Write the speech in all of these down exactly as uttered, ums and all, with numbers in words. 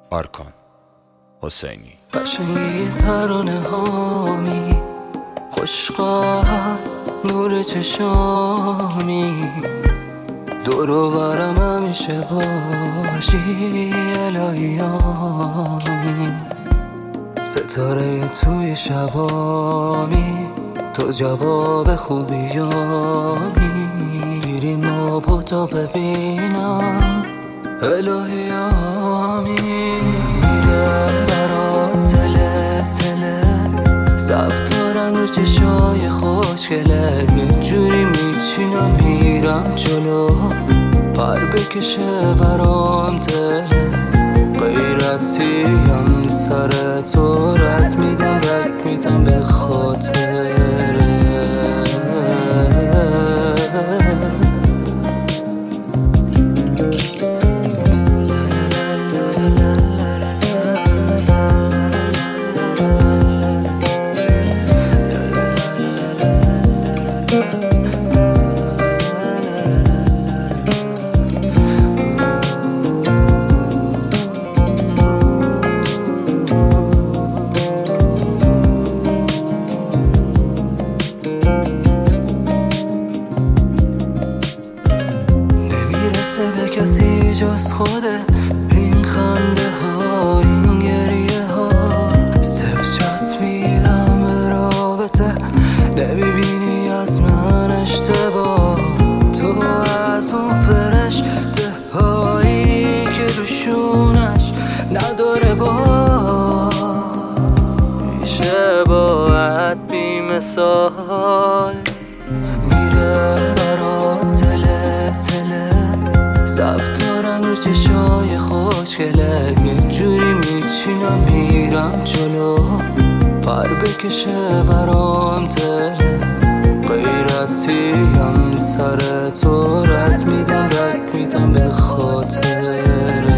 آرکان حسینی. قشنگی ترانه هامی، خوشقال نور چشامی، دور و برم همیشه باشی الهیامی، ستاره توی شبامی، تو جواب خوبیامی، گیریم آب تا ببینم الهیامی، میره برات تله تله، صف دارم رو چشای خوشگله، یه جوری میچینم میرم جلو، پر بکشه برام تله، غیرتیم سر تو رد میدم رد میدم به خاطره. به کسی جز خوده این خنده ها، این گریه ها، صرف چسبیدم به رابطه، نمیبینی از من اشتباه، تو از اون فرشته هایی که روشونش نداره با، میشه باید بی مثال، میره برات تله تله، صف دارم رو چشای خوشگله، یه جوری میچینم میرم جلو، پر بکشه برام تله، غیرتیم سر تو رد میدم رد میدم به خاطره.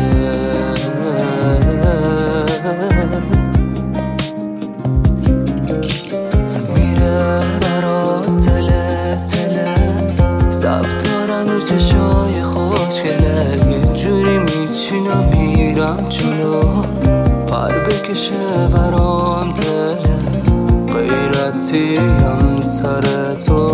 میره برات تله تله، صف دارم رو چشای خوشگله، یه جوری میچینم میرم جلو، پر بکشه برام تله، غیرتیم سر تو